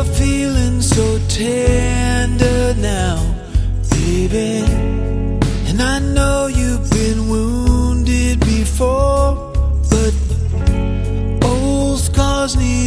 you're feeling so tender now, baby. And I know you've been wounded before, but old scars need